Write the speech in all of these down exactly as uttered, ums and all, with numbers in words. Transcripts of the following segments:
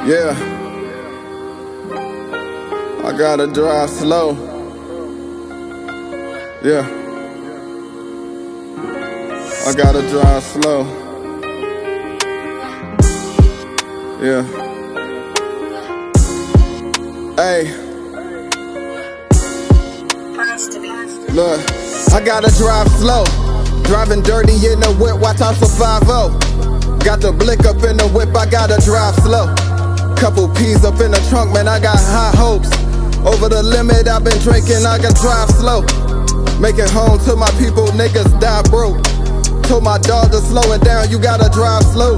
Yeah, I gotta drive slow. Yeah, I gotta drive slow. Yeah. Hey, look, I gotta drive slow. Driving dirty in the whip, watch out for five oh. Got the blick up in the whip, I gotta drive slow. Couple P's up in the trunk, man, I got high hopes. Over the limit, I've been drinking, I can drive slow. Make it home to my people, niggas die broke. Told my dog to slow it down, you gotta drive slow.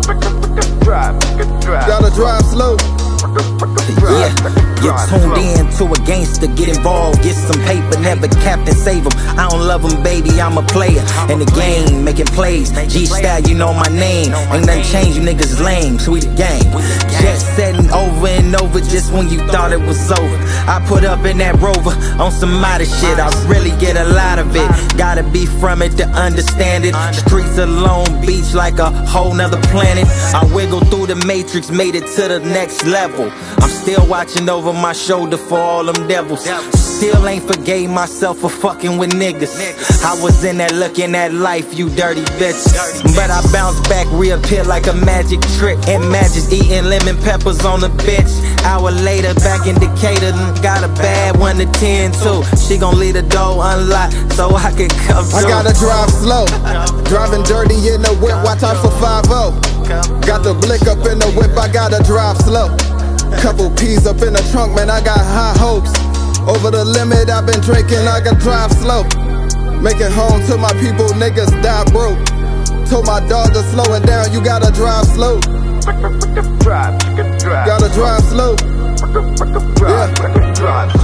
Gotta drive slow. Yeah, get tuned in to a gangster, get involved, get some paper, never captain, save him. I don't love him, baby, I'm a player in the game, making plays. G-Style, you know my name. Ain't nothing changed, you niggas lame, sweet gang. Just setting over and over just when you thought it was over. I put up in that Rover on some modest shit, I really get a lot of it. Gotta be from it to understand it. Streets of Long Beach like a whole nother planet. I wiggle through the matrix, made it to the next level. I'm still watching over my shoulder for all them devils. Still ain't forgave myself for fucking with niggas. I was in there looking at life, you dirty bitches. But I bounced back, reappeared like a magic trick. And magic eating lemon peppers on the bitch. Hour later, back in Decatur, got a bad one to ten too. She gon' leave the door unlocked so I can come through. I gotta drive slow. Driving dirty in the whip, watch out for five oh. Got the blick up in the whip, I gotta drive slow. Couple P's up in the trunk, man, I got high hopes. Over the limit, I've been drinking, I can drive slow. Make it home to my people, niggas die broke. Told my dog to slow it down, you gotta drive slow. Gotta drive slow. Yeah.